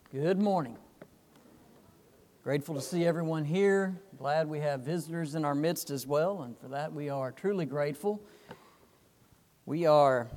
Good morning. Grateful to see everyone here. Glad we have visitors in our midst as well, and for that we are truly grateful. We are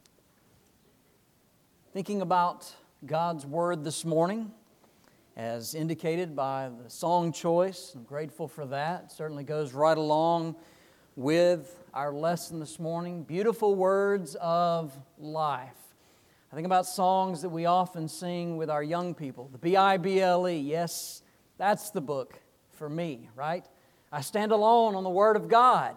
thinking about God's Word this morning, as indicated by the song choice. I'm grateful for that. It certainly goes right along with our lesson this morning. Beautiful words of life. I think about songs that we often sing with our young people. The Bible, yes, that's the book for me, right? I stand alone on the Word of God.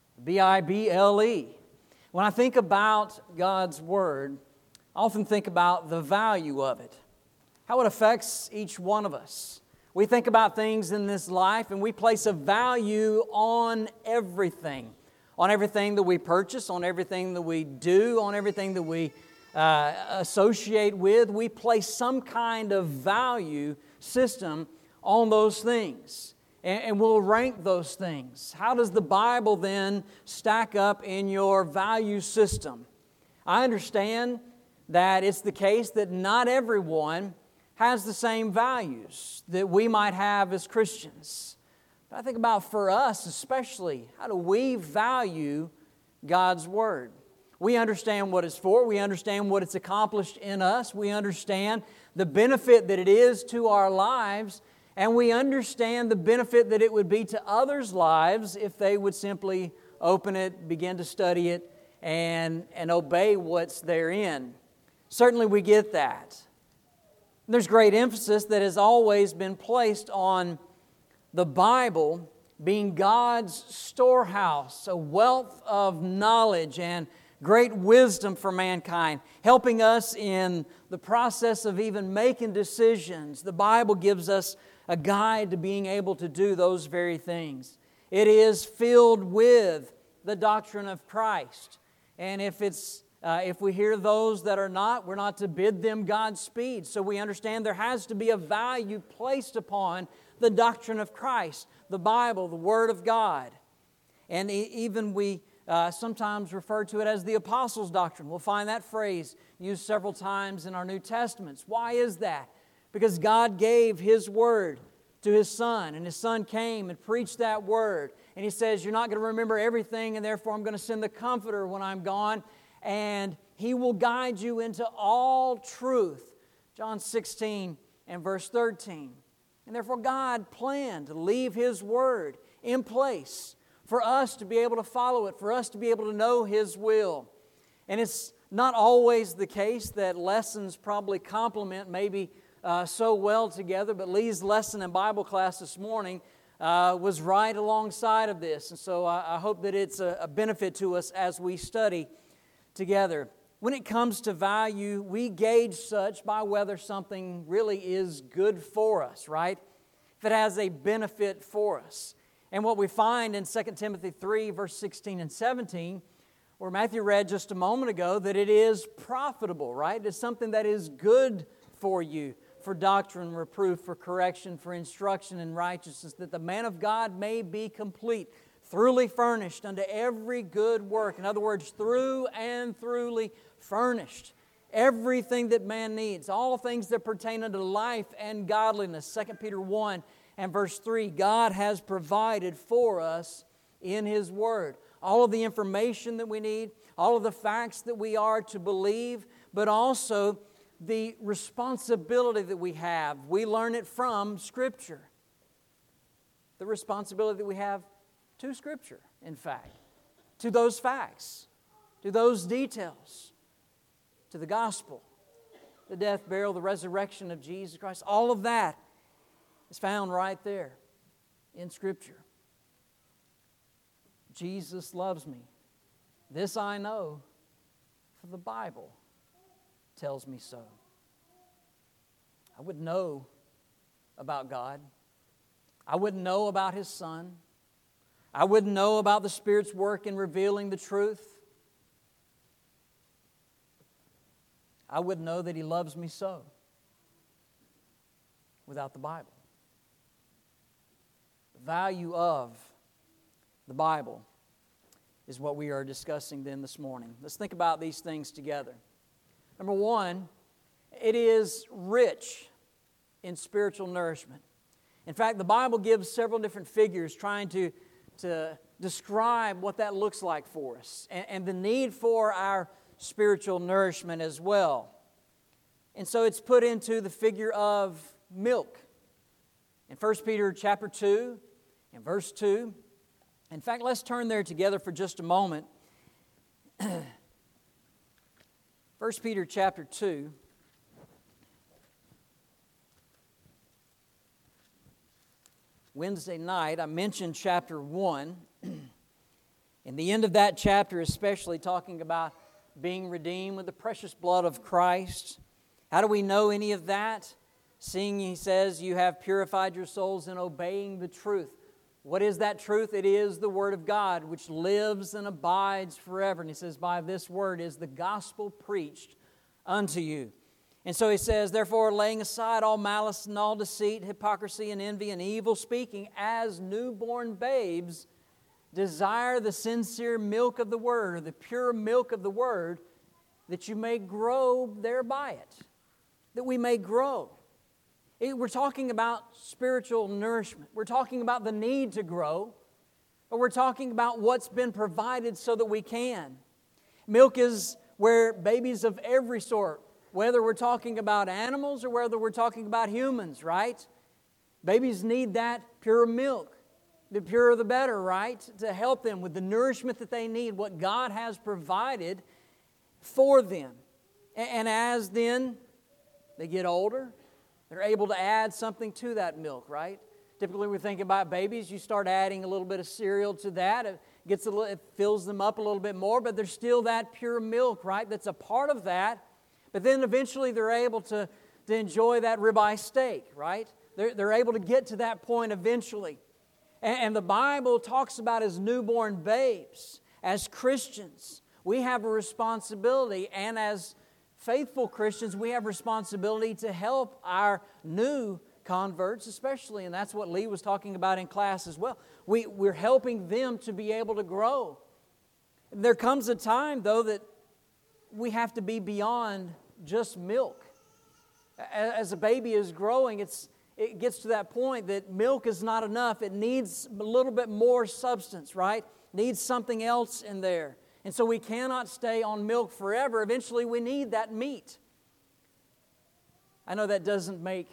Bible. When I think about God's Word, I often think about the value of it, how it affects each one of us. We think about things in this life and we place a value on everything that we purchase, on everything that we do, on everything that we associate with. We place some kind of value system on those things, and we'll rank those things. How does the Bible then stack up in your value system? I understand that it's the case that not everyone has the same values that we might have as Christians. But I think about for us especially, how do we value God's Word? We understand what it's for. We understand what it's accomplished in us. We understand the benefit that it is to our lives. And we understand the benefit that it would be to others' lives if they would simply open it, begin to study it, and obey what's therein. Certainly we get that. There's great emphasis that has always been placed on the Bible being God's storehouse, a wealth of knowledge and great wisdom for mankind, helping us in the process of even making decisions. The Bible gives us a guide to being able to do those very things. It is filled with the doctrine of Christ. And if we hear those that are not, we're not to bid them Godspeed. So we understand there has to be a value placed upon the doctrine of Christ, the Bible, the Word of God. And even we sometimes refer to it as the Apostles' Doctrine. We'll find that phrase used several times in our New Testaments. Why is that? Because God gave His Word to His Son, and His Son came and preached that Word. And He says, you're not going to remember everything, and therefore I'm going to send the Comforter when I'm gone, and He will guide you into all truth. John 16 and verse 13. And therefore God planned to leave His Word in place for us to be able to follow it, for us to be able to know His will. And it's not always the case that lessons probably complement maybe so well together, but Lee's lesson in Bible class this morning was right alongside of this. And so I hope that it's a benefit to us as we study together. When it comes to value, we gauge such by whether something really is good for us, right? If it has a benefit for us. And what we find in 2 Timothy 3, verse 16 and 17, where Matthew read just a moment ago, that it is profitable, right? It's something that is good for you, for doctrine, reproof, for correction, for instruction in righteousness, that the man of God may be complete, thoroughly furnished unto every good work. In other words, through and throughly furnished. Everything that man needs, all things that pertain unto life and godliness. 2 Peter 1 and verse 3, God has provided for us in His Word all of the information that we need, all of the facts that we are to believe, but also the responsibility that we have. We learn it from Scripture. The responsibility that we have to Scripture, in fact, to those facts, to those details, to the gospel, the death, burial, the resurrection of Jesus Christ. All of that is found right there in Scripture. Jesus loves me. This I know, for the Bible tells me so. I wouldn't know about God. I wouldn't know about His Son. I wouldn't know about the Spirit's work in revealing the truth. I wouldn't know that He loves me so without the Bible. The value of the Bible is what we are discussing then this morning. Let's think about these things together. Number one, it is rich in spiritual nourishment. In fact, the Bible gives several different figures trying to describe what that looks like for us and the need for our spiritual nourishment as well. And so it's put into the figure of milk. In 1 Peter chapter 2, in verse 2, in fact, let's turn there together for just a moment. 1 Peter chapter 2. Wednesday night, I mentioned chapter 1. In the end of that chapter, especially talking about being redeemed with the precious blood of Christ. How do we know any of that? Seeing, he says, you have purified your souls in obeying the truth. What is that truth? It is the Word of God, which lives and abides forever. And he says, by this Word is the gospel preached unto you. And so he says, therefore, laying aside all malice and all deceit, hypocrisy and envy and evil speaking, as newborn babes, desire the sincere milk of the Word, or the pure milk of the Word, that you may grow thereby it. That we may grow. We're talking about spiritual nourishment. We're talking about the need to grow. Or we're talking about what's been provided so that we can. Milk is where babies of every sort, whether we're talking about animals or whether we're talking about humans, right? Babies need that pure milk. The purer the better, right? To help them with the nourishment that they need, what God has provided for them. And as then they get older, they're able to add something to that milk, right? Typically we think about babies, you start adding a little bit of cereal to that. It fills them up a little bit more, but there's still that pure milk, right? That's a part of that. But then eventually they're able to enjoy that ribeye steak, right? They're able to get to that point eventually. And the Bible talks about as newborn babes, as Christians, we have a responsibility, and as faithful Christians, we have responsibility to help our new converts especially, and that's what Lee was talking about in class as well. We're helping them to be able to grow. There comes a time, though, that we have to be beyond just milk. As a baby is growing, it gets to that point that milk is not enough. It needs a little bit more substance, right? Needs something else in there. And so we cannot stay on milk forever. Eventually we need that meat. I know that doesn't make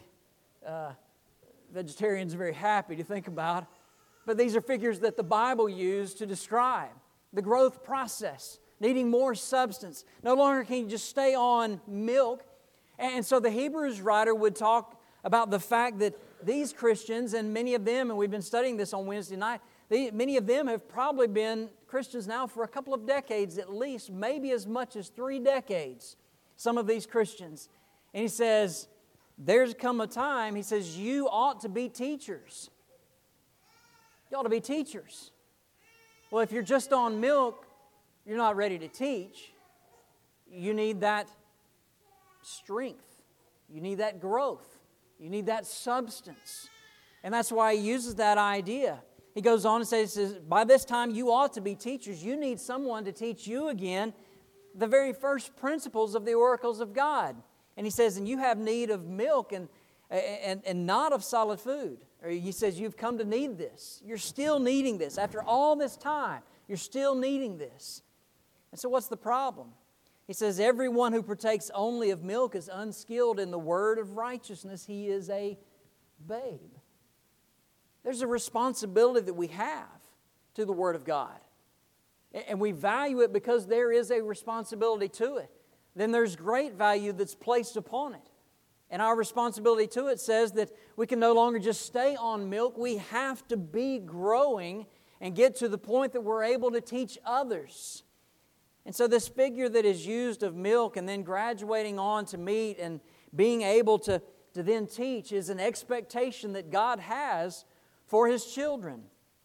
vegetarians very happy to think about, but these are figures that the Bible used to describe the growth process, needing more substance. No longer can you just stay on milk. And so the Hebrews writer would talk about the fact that these Christians, and many of them, and we've been studying this on Wednesday night, many of them have probably been Christians now for a couple of decades at least, maybe as much as 3 decades, some of these Christians. And he says, there's come a time, he says, you ought to be teachers. You ought to be teachers. Well, if you're just on milk, you're not ready to teach. You need that strength. You need that growth. You need that substance. And that's why he uses that idea. He goes on and says, by this time you ought to be teachers. You need someone to teach you again the very first principles of the oracles of God. And he says, and you have need of milk and not of solid food. Or he says, you've come to need this. You're still needing this. After all this time, you're still needing this. And so what's the problem? He says, everyone who partakes only of milk is unskilled in the word of righteousness. He is a babe. There's a responsibility that we have to the Word of God. And we value it because there is a responsibility to it. Then there's great value that's placed upon it. And our responsibility to it says that we can no longer just stay on milk. We have to be growing and get to the point that we're able to teach others. And so this figure that is used of milk and then graduating on to meat and being able to then teach is an expectation that God has for His children.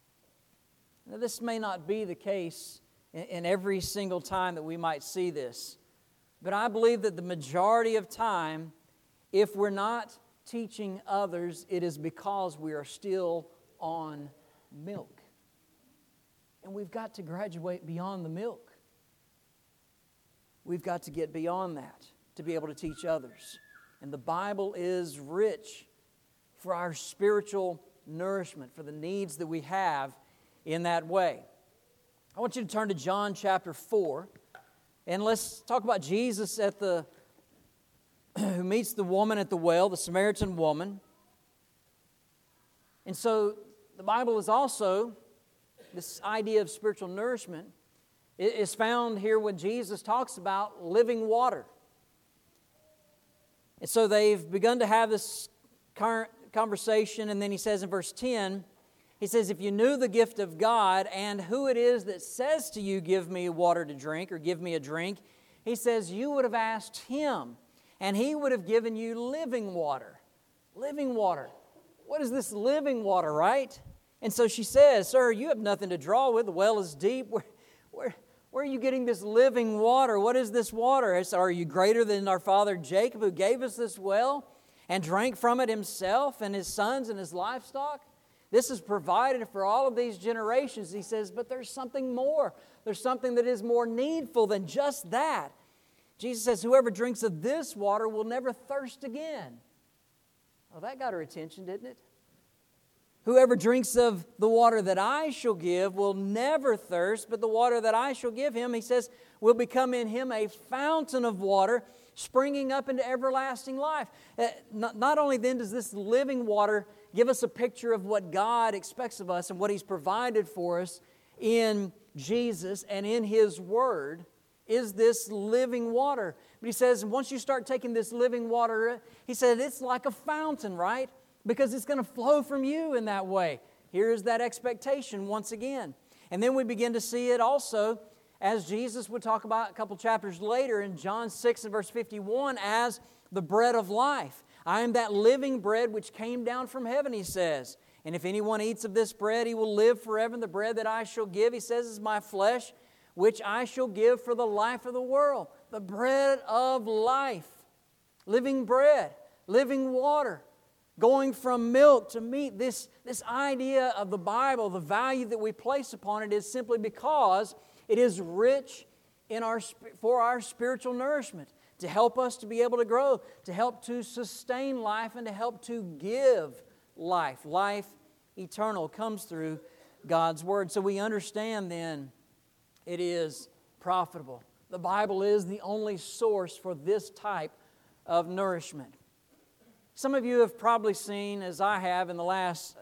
Now, this may not be the case in every single time that we might see this, but I believe that the majority of time, if we're not teaching others, it is because we are still on milk. And we've got to graduate beyond the milk. We've got to get beyond that to be able to teach others. And the Bible is rich for our spiritual nourishment, for the needs that we have in that way. I want you to turn to John chapter 4, and let's talk about Jesus who meets the woman at the well, the Samaritan woman. And so the Bible is also, this idea of spiritual nourishment is found here when Jesus talks about living water. And so they've begun to have this current conversation, and then he says in verse 10, he says, if you knew the gift of God and who it is that says to you, give me water to drink or give me a drink, he says, you would have asked him, and he would have given you living water. Living water. What is this living water, right? And so she says, sir, you have nothing to draw with. The well is deep. Where are you getting this living water? What is this water? Are you greater than our father Jacob, who gave us this well and drank from it himself and his sons and his livestock? This is provided for all of these generations. He says, but there's something more. There's something that is more needful than just that. Jesus says, whoever drinks of this water will never thirst again. Well, that got her attention, didn't it? Whoever drinks of the water that I shall give will never thirst, but the water that I shall give him, he says, will become in him a fountain of water springing up into everlasting life. Not only then does this living water give us a picture of what God expects of us and what He's provided for us in Jesus and in His Word, is this living water. But he says, once you start taking this living water, he said, it's like a fountain, right? Because it's going to flow from you in that way. Here's that expectation once again. And then we begin to see it also, as Jesus would talk about a couple chapters later in John 6 and verse 51, as the bread of life. I am that living bread which came down from heaven, he says. And if anyone eats of this bread, he will live forever. And the bread that I shall give, he says, is my flesh, which I shall give for the life of the world. The bread of life. Living bread, living water. Going from milk to meat, this idea of the Bible, the value that we place upon it is simply because it is rich for our spiritual nourishment, to help us to be able to grow, to help to sustain life, and to help to give life. Life eternal comes through God's Word. So we understand then it is profitable. The Bible is the only source for this type of nourishment. Some of you have probably seen, as I have in the last,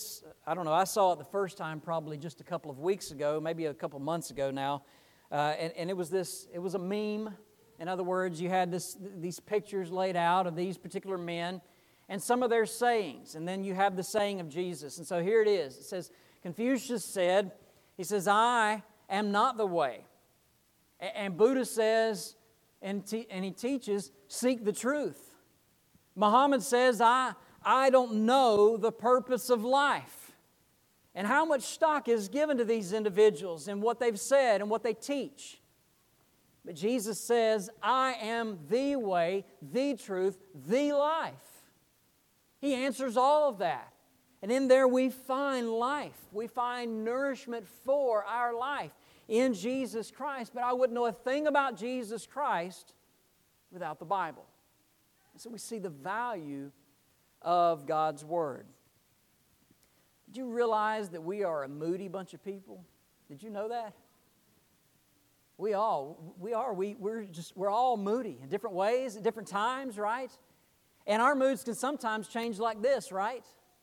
I saw it the first time probably just a couple of weeks ago, maybe a couple of months ago now, and it was a meme. In other words, you had these pictures laid out of these particular men and some of their sayings, and then you have the saying of Jesus. And so here it is. It says, Confucius said, he says, I am not the way. And Buddha says, and he teaches, seek the truth. Muhammad says, I don't know the purpose of life. And how much stock is given to these individuals and what they've said and what they teach. But Jesus says, I am the way, the truth, the life. He answers all of that. And in there we find life. We find nourishment for our life in Jesus Christ. But I wouldn't know a thing about Jesus Christ without the Bible. And so we see the value of God's Word. Did you realize that we are a moody bunch of people? Did you know that? We're all moody in different ways, at different times, right? And our moods can sometimes change like this, right?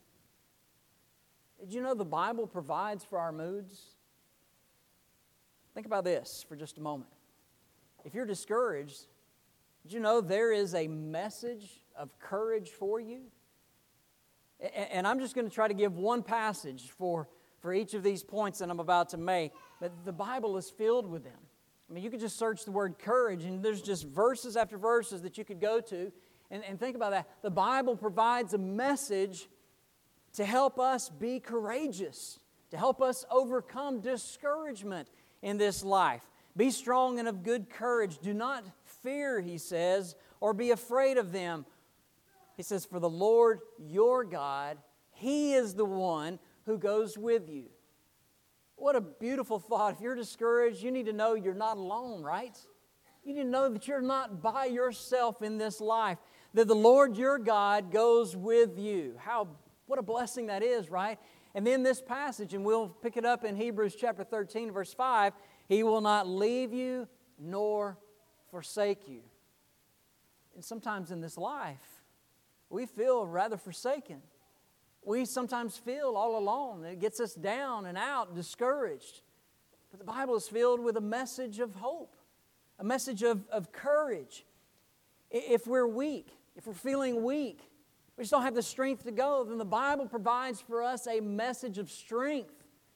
Did you know the Bible provides for our moods? Think about this for just a moment. If you're discouraged, did you know there is a message of courage for you? And I'm just going to try to give one passage for each of these points that I'm about to make. But the Bible is filled with them. I mean, you could just search the word courage, and there's just verses after verses that you could go to. And think about that. The Bible provides a message to help us be courageous, to help us overcome discouragement in this life. Be strong and of good courage. Do not fear, he says, or be afraid of them. He says, for the Lord your God, He is the one who goes with you. What a beautiful thought. If you're discouraged, you need to know you're not alone, right? You need to know that you're not by yourself in this life. that the Lord your God goes with you. What a blessing that is, right? And then this passage, and we'll pick it up in Hebrews chapter 13, verse 5, He will not leave you nor forsake you. And sometimes in this life, we feel rather forsaken. We sometimes feel all alone. It gets us down and out, discouraged. But the Bible is filled with a message of hope, a message of courage. If we're weak, if we're feeling weak, we just don't have the strength to go, then the Bible provides for us a message of strength.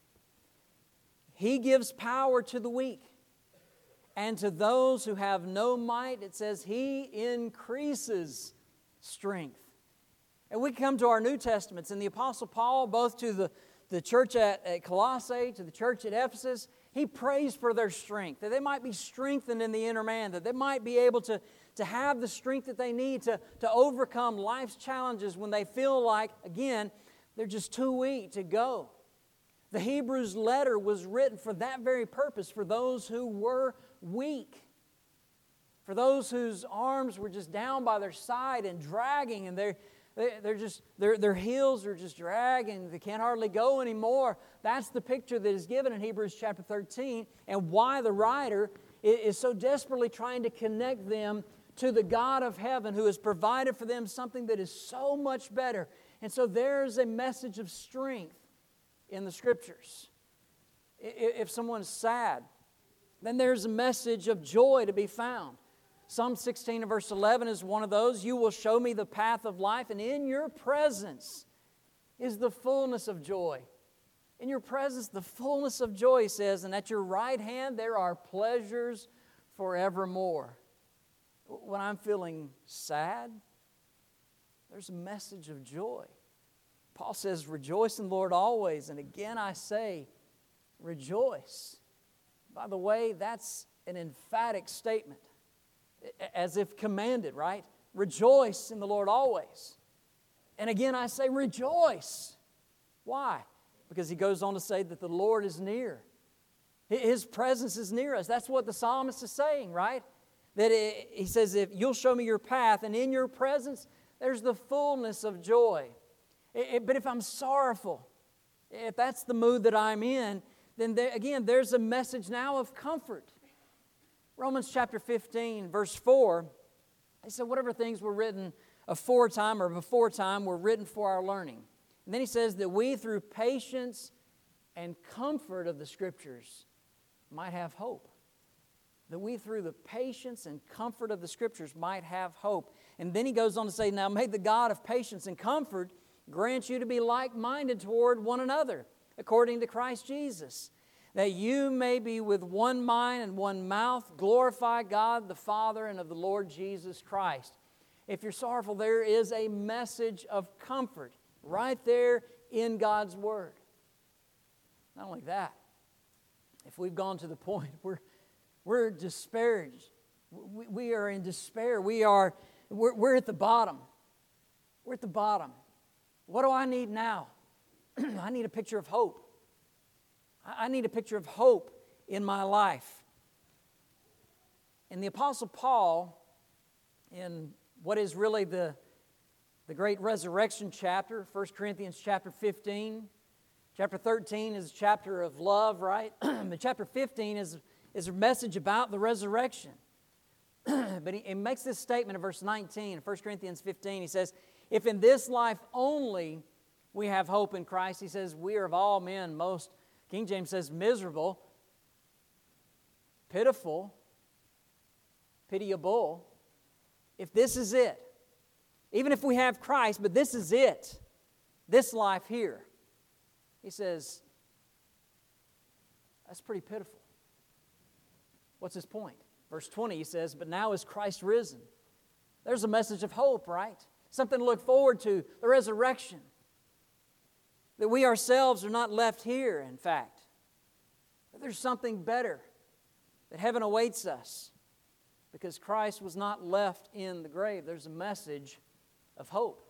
He gives power to the weak. And to those who have no might, it says He increases strength. And we come to our New Testaments, and the Apostle Paul, both to the church at Colossae, to the church at Ephesus, he prays for their strength, that they might be strengthened in the inner man, that they might be able to have the strength that they need to overcome life's challenges when they feel like, again, they're just too weak to go. The Hebrews letter was written for that very purpose, for those who were weak, for those whose arms were just down by their side and dragging, and their heels are just dragging. They can't hardly go anymore. That's the picture that is given in Hebrews chapter 13, and why the writer is so desperately trying to connect them to the God of heaven who has provided for them something that is so much better. And so there's a message of strength in the Scriptures. If someone's sad, then there's a message of joy to be found. Psalm 16 and verse 11 is one of those. You will show me the path of life, and in your presence is the fullness of joy. In your presence, the fullness of joy, he says, and at your right hand there are pleasures forevermore. When I'm feeling sad, there's a message of joy. Paul says, rejoice in the Lord always. And again I say, rejoice. By the way, that's an emphatic statement, as if commanded, right? Rejoice in the Lord always. And again I say, rejoice. Why? Because he goes on to say that the Lord is near. His presence is near us. That's what the psalmist is saying, right? He says, if you'll show me your path, and in your presence, there's the fullness of joy. But if I'm sorrowful, if that's the mood that I'm in, then there's a message now of comfort. Romans chapter 15, verse 4, he said, whatever things were written aforetime or before time were written for our learning. And then he says that we, through patience and comfort of the Scriptures, might have hope. That we, through the patience and comfort of the Scriptures, might have hope. And then he goes on to say, now may the God of patience and comfort grant you to be like-minded toward one another, according to Christ Jesus, that you may be with one mind and one mouth, glorify God the Father and of the Lord Jesus Christ. If you're sorrowful, there is a message of comfort right there in God's Word. Not only that, if we've gone to the point where we're disparaged, we are in despair, we're at the bottom. We're at the bottom. What do I need now? I need a picture of hope. I need a picture of hope in my life. And the Apostle Paul, in what is really the great resurrection chapter, 1 Corinthians chapter 15. Chapter 13 is a chapter of love, right? But chapter 15 is a message about the resurrection. But he makes this statement in verse 19, 1 Corinthians 15. He says, if in this life only we have hope in Christ, he says, we are of all men most, King James says, miserable, pitiful, pitiable. If this is it, even if we have Christ, but this is it, this life here, he says, that's pretty pitiful. What's his point? Verse 20, he says, but now is Christ risen. There's a message of hope, right? Something to look forward to, the resurrection. That we ourselves are not left here, in fact. That there's something better, that heaven awaits us. Because Christ was not left in the grave. There's a message of hope.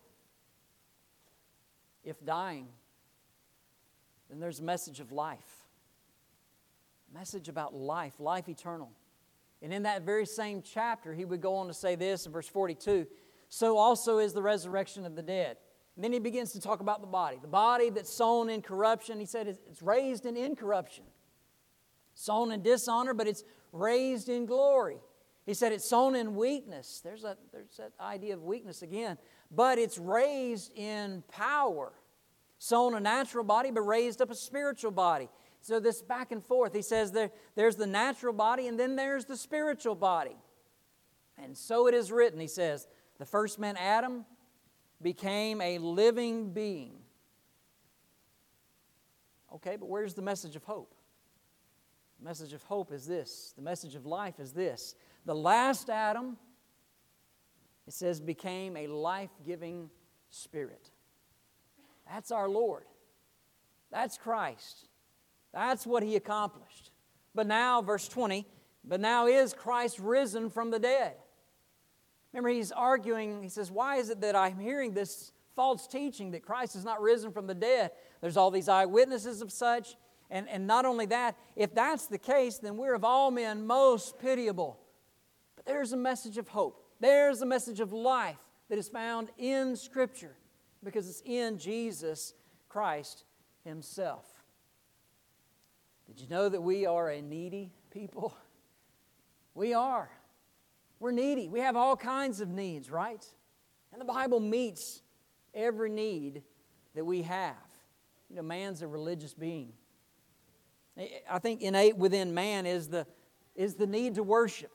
If dying, then there's a message of life. A message about life, life eternal. And in that very same chapter, he would go on to say this in verse 42, so also is the resurrection of the dead. And then he begins to talk about the body that's sown in corruption. He said it's raised in incorruption. Sown in dishonor, but it's raised in glory. He said it's sown in weakness. There's that idea of weakness again. But it's raised in power. Sown a natural body, but raised up a spiritual body. So this back and forth. He says there's the natural body, and then there's the spiritual body. And so it is written, he says, the first man, Adam, became a living being. Okay, but where's the message of hope? The message of hope is this. The message of life is this. The last Adam, it says, became a life-giving spirit. That's our Lord. That's Christ. That's what He accomplished. But now, verse 20, but now is Christ risen from the dead. Remember, he's arguing, he says, why is it that I'm hearing this false teaching that Christ is not risen from the dead? There's all these eyewitnesses of such. And not only that, if that's the case, then we're of all men most pitiable. But there's a message of hope. There's a message of life that is found in Scripture because it's in Jesus Christ Himself. Did you know that we are a needy people? We are. We're needy. We have all kinds of needs, right? And the Bible meets every need that we have. You know, man's a religious being. I think innate within man is the need to worship.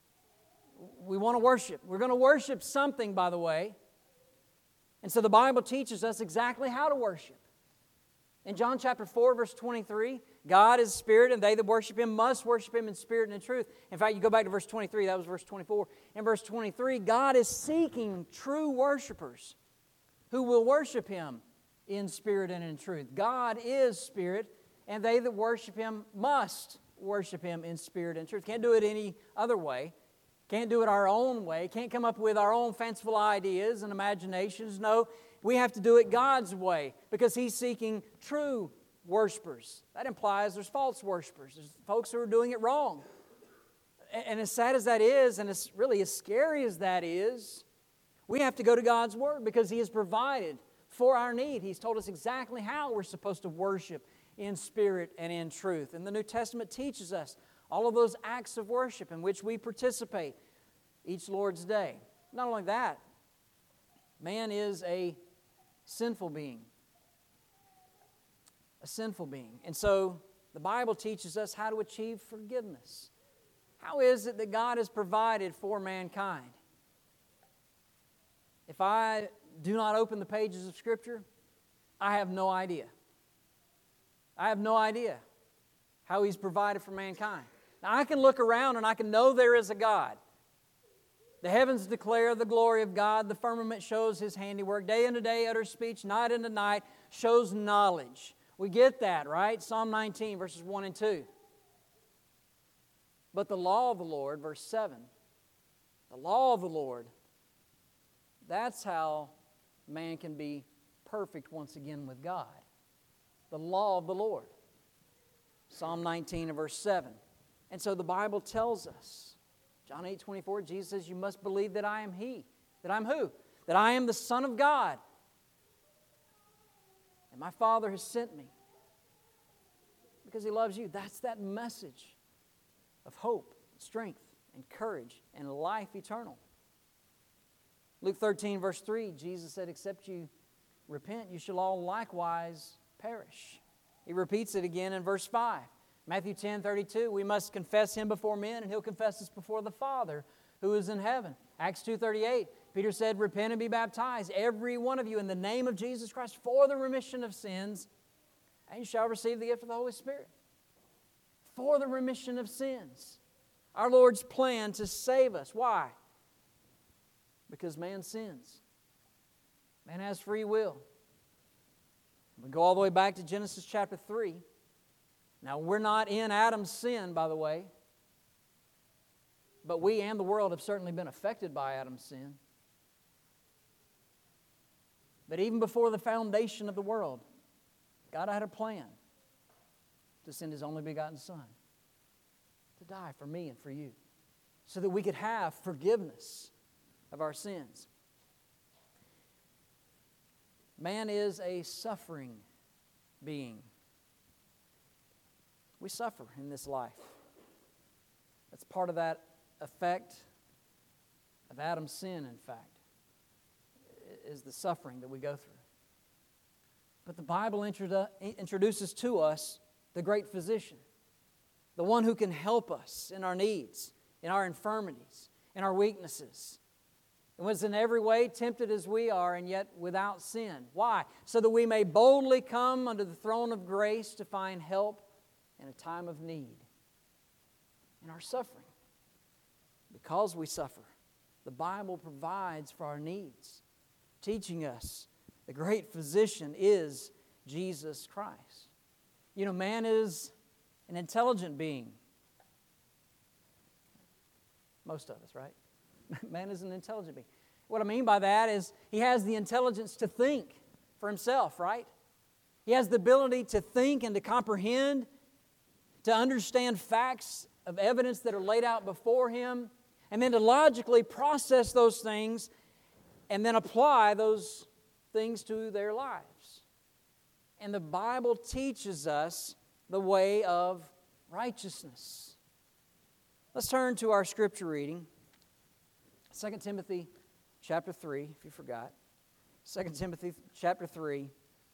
We want to worship. We're going to worship something, by the way. And so the Bible teaches us exactly how to worship. In John chapter 4, verse 23, God is spirit, and they that worship Him must worship Him in spirit and in truth. In fact, you go back to verse 23, that was verse 24. In verse 23, God is seeking true worshipers who will worship Him in spirit and in truth. God is spirit, and they that worship Him must worship Him in spirit and truth. Can't do it any other way. Can't do it our own way. Can't come up with our own fanciful ideas and imaginations. No, we have to do it God's way because He's seeking true worshipers. That implies there's false worshipers. There's folks who are doing it wrong. And as sad as that is, and as really as scary as that is, we have to go to God's Word because He has provided for our need. He's told us exactly how we're supposed to worship in spirit and in truth. And the New Testament teaches us all of those acts of worship in which we participate each Lord's Day. Not only that, man is a sinful being. A sinful being. And so the Bible teaches us how to achieve forgiveness. How is it that God has provided for mankind? If I do not open the pages of Scripture, I have no idea. I have no idea how He's provided for mankind. Now, I can look around and I can know there is a God. The heavens declare the glory of God. The firmament shows His handiwork. Day unto day utters speech. Night unto night shows knowledge. We get that, right? Psalm 19, verses 1 and 2. But the law of the Lord, verse 7. The law of the Lord. That's how man can be perfect once again with God. The law of the Lord. Psalm 19 and verse 7. And so the Bible tells us, John 8:24, Jesus says, you must believe that I am He. That I'm who? That I am the Son of God. And my Father has sent me. Because He loves you. That's that message of hope, strength, and courage, and life eternal. Luke 13, verse 3, Jesus said, except you repent, you shall all likewise perish. He repeats it again in verse 5. Matthew 10:32, we must confess Him before men, and He'll confess us before the Father who is in heaven. Acts 2:38, Peter said, repent and be baptized, every one of you, in the name of Jesus Christ for the remission of sins, and you shall receive the gift of the Holy Spirit. For the remission of sins. Our Lord's plan to save us. Why? Because man sins. Man has free will. We go all the way back to Genesis chapter 3. Now, we're not in Adam's sin, by the way. But we and the world have certainly been affected by Adam's sin. But even before the foundation of the world, God had a plan to send His only begotten Son to die for me and for you so that we could have forgiveness of our sins. Man is a suffering being. We suffer in this life. That's part of that effect of Adam's sin, in fact, is the suffering that we go through. But the Bible introduces to us the great physician, the one who can help us in our needs, in our infirmities, in our weaknesses, and was in every way tempted as we are, and yet without sin. Why? So that we may boldly come under the throne of grace to find help in a time of need. In our suffering, because we suffer, the Bible provides for our needs, teaching us the great physician is Jesus Christ. You know, man is an intelligent being. Most of us, right? Man is an intelligent being. What I mean by that is he has the intelligence to think for himself, right? He has the ability to think and to comprehend, to understand facts of evidence that are laid out before him, and then to logically process those things and then apply those things to their lives. And the Bible teaches us the way of righteousness. Let's turn to our scripture reading. 2 Timothy chapter 3, if you forgot. 2 Timothy chapter 3.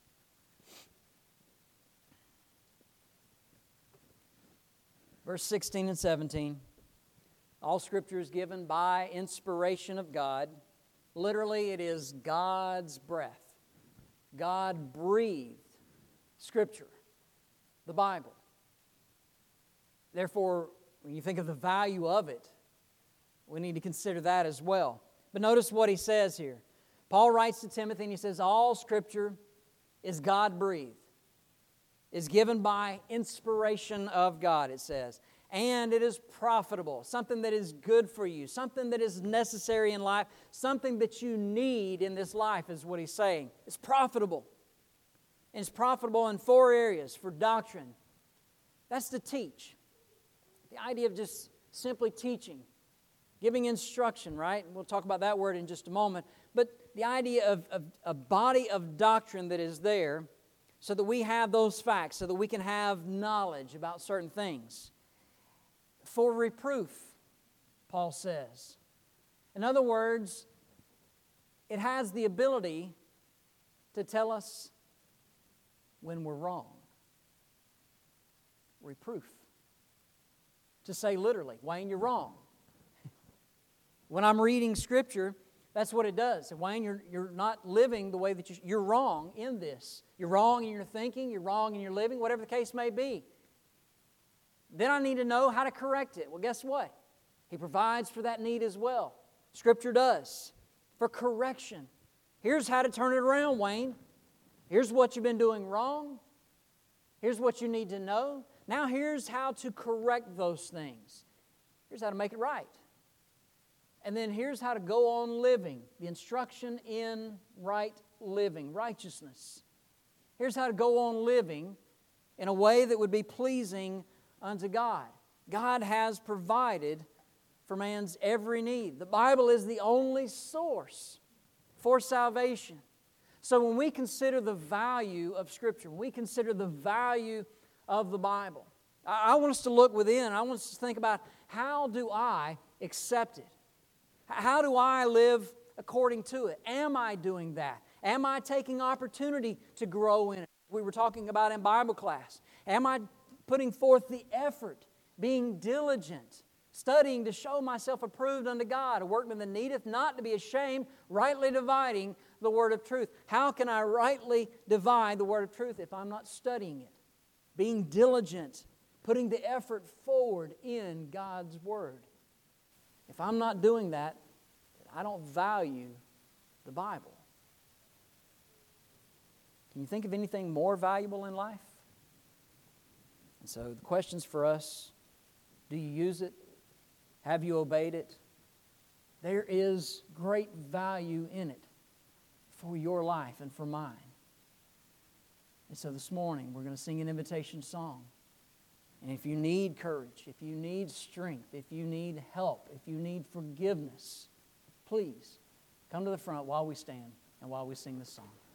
Verse 16 and 17. All Scripture is given by inspiration of God. Literally, it is God's breath. God breathed Scripture, the Bible. Therefore, when you think of the value of it, we need to consider that as well. But notice what he says here. Paul writes to Timothy and he says, all Scripture is God-breathed, is given by inspiration of God, it says. And it is profitable, something that is good for you, something that is necessary in life, something that you need in this life is what he's saying. It's profitable. And it's profitable in 4 areas for doctrine. That's to teach. The idea of just simply teaching, giving instruction, right? We'll talk about that word in just a moment. But the idea of a body of doctrine that is there so that we have those facts, so that we can have knowledge about certain things. For reproof, Paul says. In other words, it has the ability to tell us when we're wrong. Reproof. To say literally, Wayne, you're wrong. When I'm reading Scripture, that's what it does. Wayne, you're not living the way that you're wrong in this. You're wrong in your thinking, you're wrong in your living, whatever the case may be. Then I need to know how to correct it. Well, guess what? He provides for that need as well. Scripture does. For correction. Here's how to turn it around, Wayne. Here's what you've been doing wrong. Here's what you need to know. Now here's how to correct those things. Here's how to make it right. And then here's how to go on living. The instruction in right living, righteousness. Here's how to go on living in a way that would be pleasing unto God. God has provided for man's every need. The Bible is the only source for salvation. So when we consider the value of Scripture, when we consider the value of the Bible, I want us to look within. I want us to think about, how do I accept it? How do I live according to it? Am I doing that? Am I taking opportunity to grow in it? We were talking about in Bible class. Am I putting forth the effort, being diligent, studying to show myself approved unto God, a workman that needeth not to be ashamed, rightly dividing the word of truth? How can I rightly divide the word of truth if I'm not studying it? Being diligent, putting the effort forward in God's word. If I'm not doing that, I don't value the Bible. Can you think of anything more valuable in life? And so the questions for us, do you use it? Have you obeyed it? There is great value in it for your life and for mine. And so this morning we're going to sing an invitation song. And if you need courage, if you need strength, if you need help, if you need forgiveness, please come to the front while we stand and while we sing this song.